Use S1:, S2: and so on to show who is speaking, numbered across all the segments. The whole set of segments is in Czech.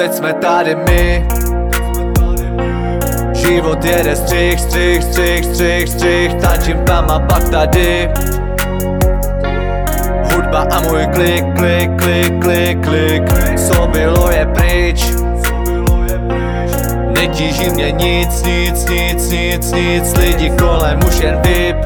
S1: Teď jsme tady my. Život jede střih, střih, střih, střih, střih. Tančím tam a pak tady. Hudba a můj klik, klik, klik, klik, klik. Co bylo je pryč. Netíží mě nic, nic, nic, nic, nic. Lidi kolem už jen vyp.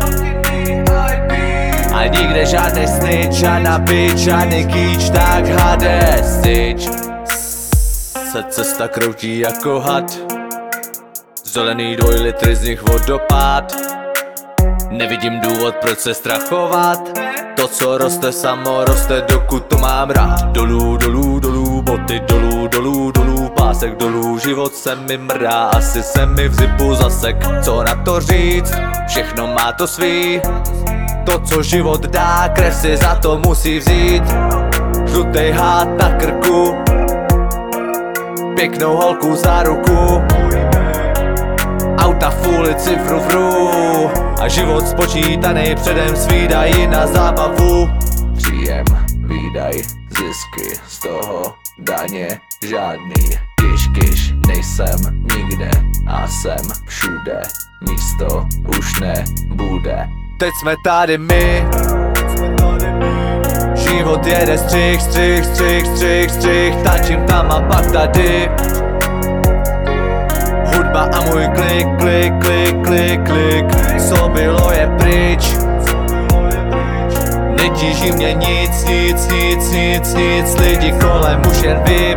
S1: A nikde žádnej snitch, žádná bitch, žádný kýč, tak hade styč. Se cesta kroutí jako had. Zelený 2 litry, z nich vodopád. Nevidím důvod, proč se strachovat. To, co roste, samo roste, dokud to mám rád. Dolů, dolů, dolů, boty dolů, dolů, dolů, pásek dolů. Život se mi mrdá, asi se mi v zipu zasek. Co na to říct, všechno má to svý. To, co život dá, krev si za to musí vzít. Žlutej hád na krku, pěknou holku za ruku. Auta v ulici fru fru. A život spočítaný předem svídají na zábavu. Příjem, výdaj, zisky, z toho daně žádný. Kyš, kyš, nejsem nikde a jsem všude. Místo už nebude. Teď jsme tady my. Život jede střih, střih, střih, střih, střih. Tančím tam a pak tady. Hudba a můj klik, klik, klik, klik, klik. Co bylo je pryč. Netíží mě nic, nic, nic, nic, nic. Lidi kolem už jen vyp.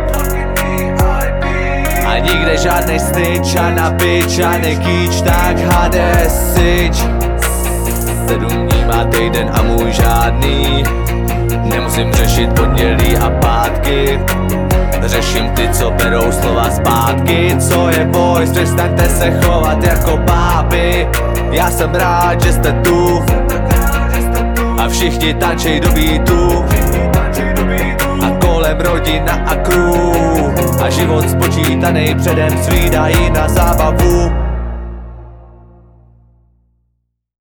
S1: A nikde žádnej snitch, žádná bitch, žádný kýč, tak hade syč. 7 dní má týden a můj žádný. Nemusím řešit pondělí a pátky. Řeším ty, co berou slova zpátky. Co je boj, přestaňte se chovat jako báby. Já jsem rád, že jste tu. A všichni tančej do beatu. A kolem rodina a crew. A život spočítaný předem svídají na zábavu.